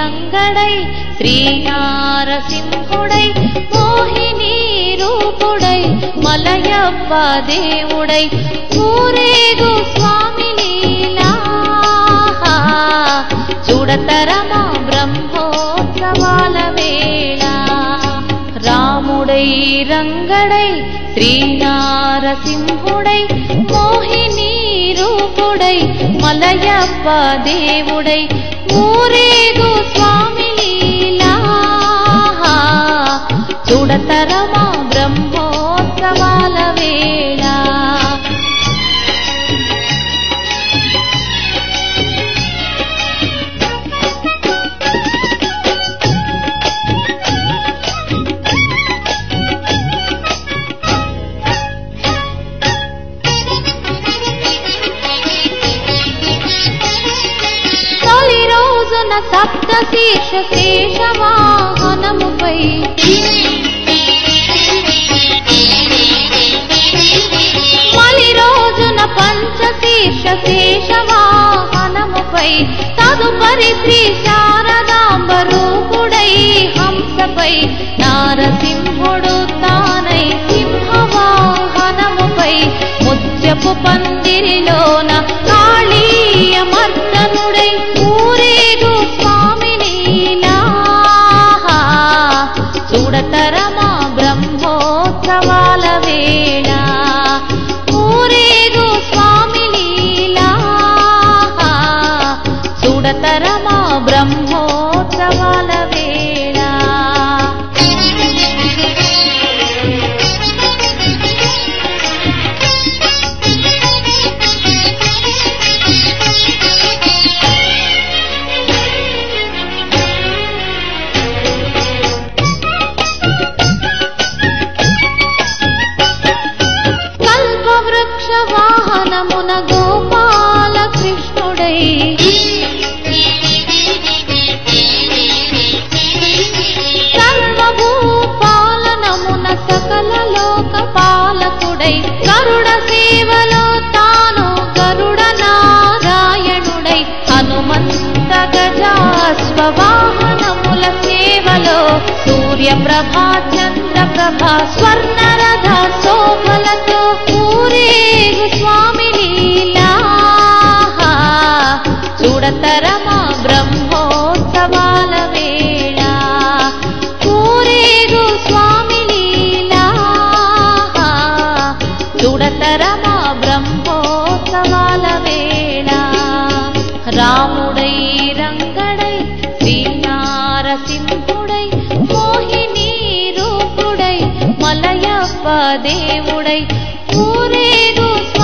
రంగడై శ్రీనారసింహుడై మోహిని రూపుడై మలయప్ప దేవుడై ఊరేగు స్వామి లీలా చూడతరమా బ్రహ్మోత్సవాల వేళ రాముడై రంగడై శ్రీనారసింహుడై మోహిని రూపుడై మలయప్ప దేవుడై ఊరేగు స్వామి లీలా చూడతరమా బ్రహ్మోత్సవాల వేళ సప్తశీర్ష శేషవాహనముపై మలి రోజున పంచశీర్ష శేషవాహనముపై తదుపరి శ్రీ శారదాంబ రూపుడై హంసపై నారసింహుడు తానై సింహవాహనముపై ముత్యపు పందిరిలోన కాళీయ మర్దనుడై ఊరేగు స్వామి లీలా చూడతరమా బ్రహ్మోత్సవాల వేళ ఊరేగు స్వామి లీలా చూడతరమా బ్రహ్మోత్సవాల వేళ వాహనమున గోపాల కృష్ణుడై సర్వభూపాలనమున సకల లోక పాలకుడై గరుడ సేవలో తాను గరుడ నారాయణుడై హనుమంత గజాశ్వ వాహనముల సేవలో సూర్యప్రభా చంద్రప్రభా స్వర్ణరథ శోభలతో ఊరేగు స్వామి లీలా చూడతరమా బ్రహ్మోత్సవాల వేళ ఊరేగు స్వామి లీలా చూడతరమా బ్రహ్మోత్సవాల వేళ రాముడై రంగడై శ్రీనారసింహుడై మోహిని రూపుడై మలయప్ప దేవుడై ఊరేగు